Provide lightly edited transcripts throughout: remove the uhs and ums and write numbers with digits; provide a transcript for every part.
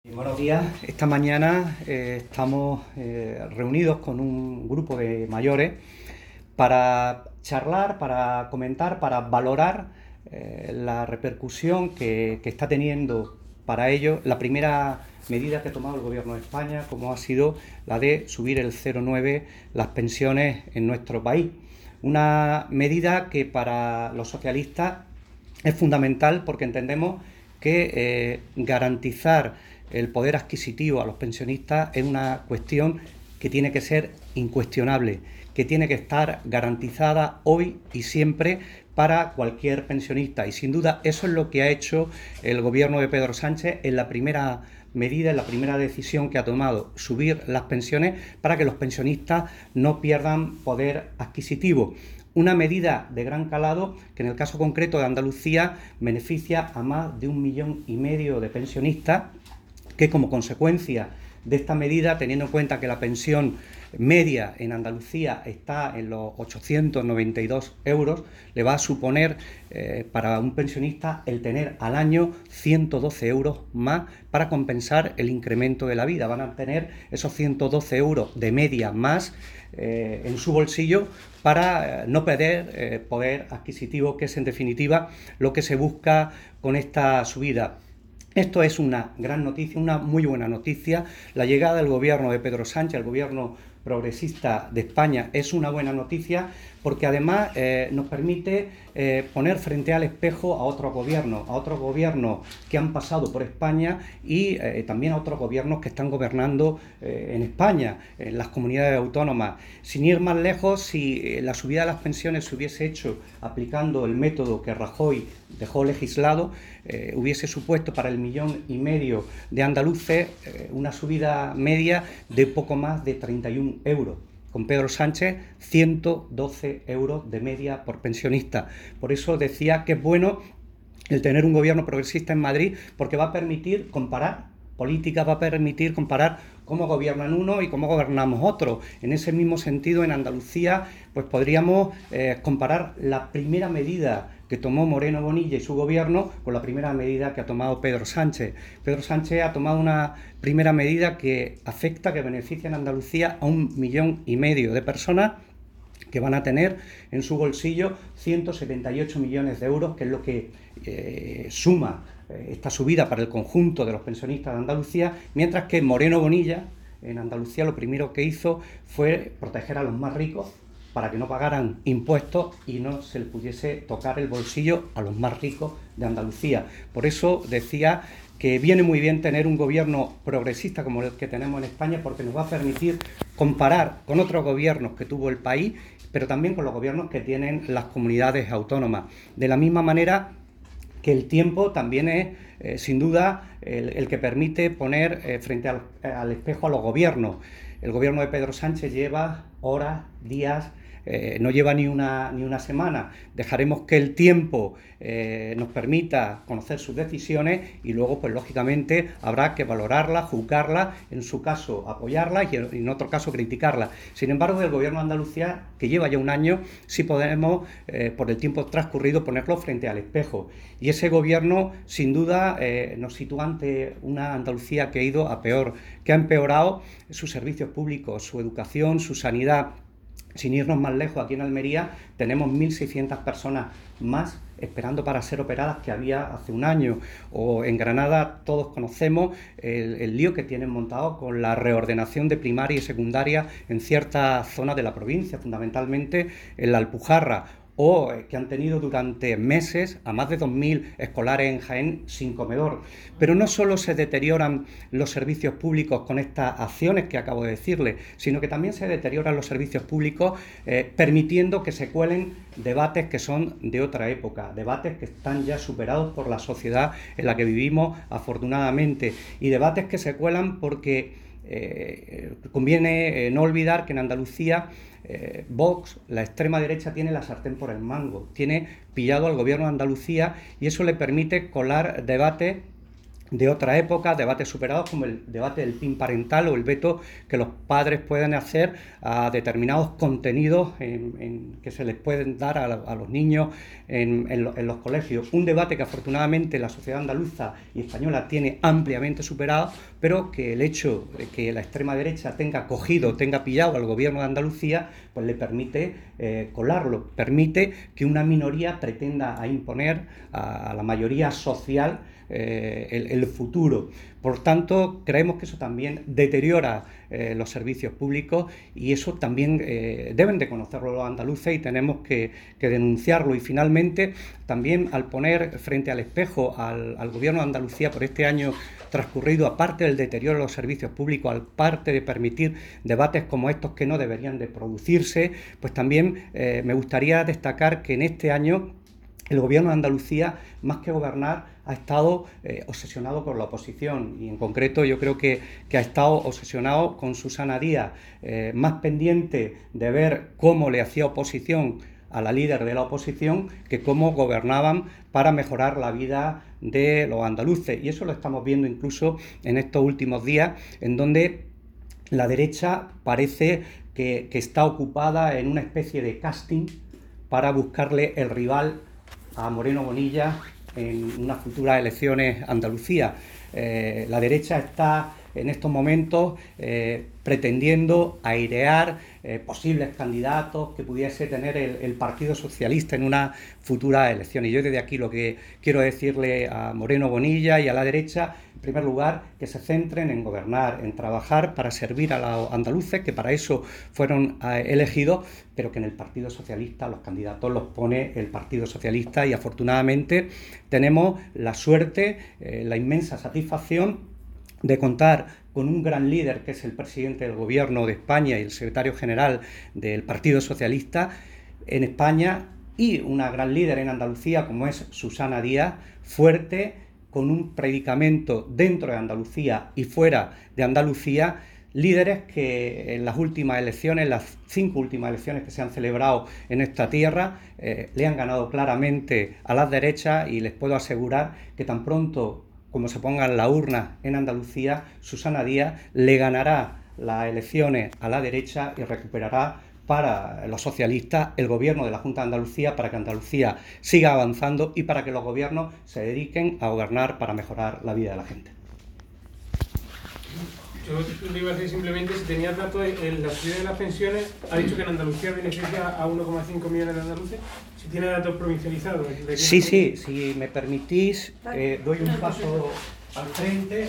Buenos días. Esta mañana estamos reunidos con un grupo de mayores para charlar, para comentar, para valorar la repercusión que está teniendo para ellos la primera medida que ha tomado el Gobierno de España, como ha sido la de subir el 0,9 las pensiones en nuestro país. Una medida que para los socialistas es fundamental porque entendemos que garantizar el poder adquisitivo a los pensionistas es una cuestión que tiene que ser incuestionable, que tiene que estar garantizada hoy y siempre para cualquier pensionista. Y sin duda eso es lo que ha hecho el gobierno de Pedro Sánchez en la primera medida, en la primera decisión que ha tomado, subir las pensiones para que los pensionistas no pierdan poder adquisitivo. Una medida de gran calado que en el caso concreto de Andalucía beneficia a más de 1,5 millones de pensionistas que como consecuencia de esta medida, teniendo en cuenta que la pensión media en Andalucía está en los 892 euros, le va a suponer para un pensionista el tener al año 112 euros más para compensar el incremento de la vida. Van a tener esos 112 euros de media más en su bolsillo para no perder poder adquisitivo, que es en definitiva lo que se busca con esta subida. Esto es una gran noticia, una muy buena noticia. La llegada del gobierno de Pedro Sánchez, el gobierno progresista de España, es una buena noticia porque además nos permite poner frente al espejo a otros gobiernos que han pasado por España y también a otros gobiernos que están gobernando en España, en las comunidades autónomas. Sin ir más lejos, si la subida de las pensiones se hubiese hecho aplicando el método que Rajoy dejó legislado, hubiese supuesto para el 1,5 millones de andaluces una subida media de poco más de 31 euros. Con Pedro Sánchez, 112 euros de media por pensionista. Por eso decía que es bueno el tener un gobierno progresista en Madrid, porque va a permitir comparar políticas, va a permitir comparar cómo gobiernan unos y cómo gobernamos otros. En ese mismo sentido, en Andalucía, pues podríamos comparar la primera medida que tomó Moreno Bonilla y su gobierno con la primera medida que ha tomado Pedro Sánchez. Pedro Sánchez ha tomado una primera medida que afecta, que beneficia en Andalucía a 1,5 millones de personas que van a tener en su bolsillo 178 millones de euros, que es lo que suma esta subida para el conjunto de los pensionistas de Andalucía, mientras que Moreno Bonilla en Andalucía lo primero que hizo fue proteger a los más ricos para que no pagaran impuestos y no se les pudiese tocar el bolsillo a los más ricos de Andalucía. Por eso decía que viene muy bien tener un gobierno progresista como el que tenemos en España, porque nos va a permitir comparar con otros gobiernos que tuvo el país, pero también con los gobiernos que tienen las comunidades autónomas. De la misma manera que el tiempo también es, sin duda, el que permite poner frente al espejo a los gobiernos. El gobierno de Pedro Sánchez lleva horas, días, no lleva ni una semana. Dejaremos que el tiempo nos permita conocer sus decisiones y luego, pues lógicamente, habrá que valorarlas, juzgarlas, en su caso apoyarlas y en otro caso criticarlas. Sin embargo, del gobierno de Andalucía, que lleva ya un año, sí podemos, por el tiempo transcurrido, ponerlo frente al espejo. Y ese gobierno, sin duda, nos sitúa ante una Andalucía que ha ido a peor, que ha empeorado sus servicios públicos, su educación, su sanidad. Sin irnos más lejos, aquí en Almería tenemos 1.600 personas más esperando para ser operadas que había hace un año. O en Granada todos conocemos el lío que tienen montado con la reordenación de primaria y secundaria en ciertas zonas de la provincia, fundamentalmente en la Alpujarra, o que han tenido durante meses a más de 2.000 escolares en Jaén sin comedor. Pero no solo se deterioran los servicios públicos con estas acciones que acabo de decirle, sino que también se deterioran los servicios públicos permitiendo que se cuelen debates que son de otra época, debates que están ya superados por la sociedad en la que vivimos, afortunadamente, y debates que se cuelan porque conviene no olvidar que en Andalucía Vox, la extrema derecha, tiene la sartén por el mango, tiene pillado al gobierno de Andalucía y eso le permite colar debates de otra época, debates superados como el debate del PIN parental o el veto que los padres pueden hacer a determinados contenidos que se les pueden dar a los niños en los colegios. Un debate que afortunadamente la sociedad andaluza y española tiene ampliamente superado, pero que el hecho de que la extrema derecha tenga pillado al gobierno de Andalucía, pues le permite colarlo, permite que una minoría pretenda imponer a la mayoría social el futuro. Por tanto, creemos que eso también deteriora los servicios públicos y eso también deben de conocerlo los andaluces y tenemos que denunciarlo. Y finalmente, también al poner frente al espejo al gobierno de Andalucía por este año transcurrido, aparte del deterioro de los servicios públicos, aparte de permitir debates como estos que no deberían de producirse, pues también me gustaría destacar que en este año el gobierno de Andalucía, más que gobernar, ha estado obsesionado con la oposición y en concreto yo creo que ha estado obsesionado con Susana Díaz, más pendiente de ver cómo le hacía oposición a la líder de la oposición que cómo gobernaban para mejorar la vida de los andaluces. Y eso lo estamos viendo incluso en estos últimos días, en donde la derecha parece que está ocupada en una especie de casting para buscarle el rival a Moreno Bonilla en unas futuras elecciones Andalucía. La derecha está en estos momentos pretendiendo airear posibles candidatos que pudiese tener el Partido Socialista en una futura elección. Y yo desde aquí lo que quiero decirle a Moreno Bonilla y a la derecha, en primer lugar, que se centren en gobernar, en trabajar para servir a los andaluces, que para eso fueron elegidos, pero que en el Partido Socialista los candidatos los pone el Partido Socialista y afortunadamente tenemos la suerte, la inmensa satisfacción de contar con un gran líder que es el presidente del Gobierno de España y el secretario general del Partido Socialista en España y una gran líder en Andalucía como es Susana Díaz, fuerte, con un predicamento dentro de Andalucía y fuera de Andalucía, líderes que en las últimas elecciones, las 5 últimas elecciones que se han celebrado en esta tierra, le han ganado claramente a las derechas y les puedo asegurar que tan pronto como se pongan las urnas en Andalucía, Susana Díaz le ganará las elecciones a la derecha y recuperará para los socialistas el gobierno de la Junta de Andalucía para que Andalucía siga avanzando y para que los gobiernos se dediquen a gobernar para mejorar la vida de la gente. Yo le iba a decir simplemente, si tenía datos en la subida de las pensiones, ha dicho que en Andalucía beneficia a 1,5 millones de andaluces. Si tiene datos provincializados. Sí, si me permitís, doy un paso al frente.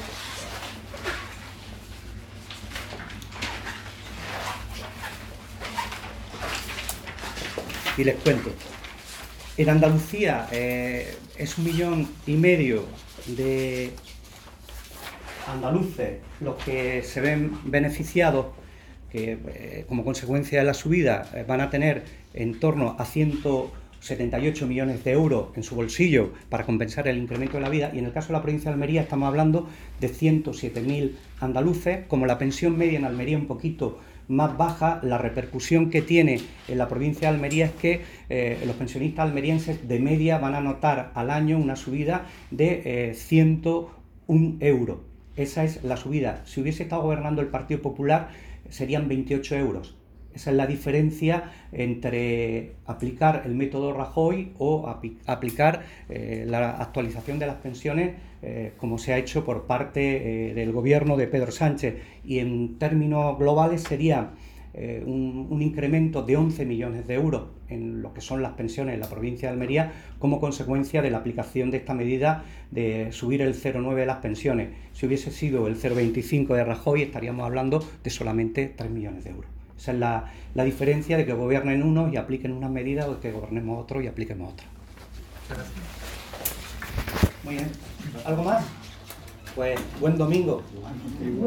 Y les cuento. En Andalucía es 1,5 millones de andaluces los que se ven beneficiados, que como consecuencia de la subida van a tener en torno a 178 millones de euros en su bolsillo para compensar el incremento de la vida, y en el caso de la provincia de Almería estamos hablando de 107.000 andaluces. Como la pensión media en Almería un poquito más baja, la repercusión que tiene en la provincia de Almería es que los pensionistas almerienses de media van a notar al año una subida de 101 euros. Esa es la subida. Si hubiese estado gobernando el Partido Popular serían 28 euros. Esa es la diferencia entre aplicar el método Rajoy o aplicar la actualización de las pensiones como se ha hecho por parte del gobierno de Pedro Sánchez. Y en términos globales sería un incremento de 11 millones de euros en lo que son las pensiones en la provincia de Almería como consecuencia de la aplicación de esta medida de subir el 0,9 de las pensiones. Si hubiese sido el 0,25 de Rajoy estaríamos hablando de solamente 3 millones de euros. Esa es la diferencia de que gobiernen unos y apliquen unas medidas o de que gobernemos otros y apliquemos otras. Muy bien. ¿Algo más? Pues buen domingo.